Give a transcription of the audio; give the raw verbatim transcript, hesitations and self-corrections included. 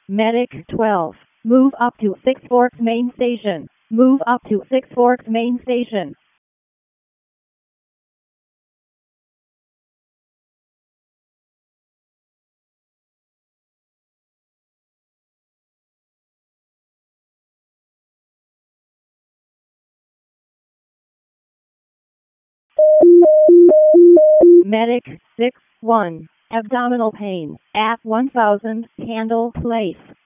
Medic twelve. Move up to Six Forks Main Station. Move up to Six Forks Main Station. Medic six one. Abdominal pain at one thousand Candle Place.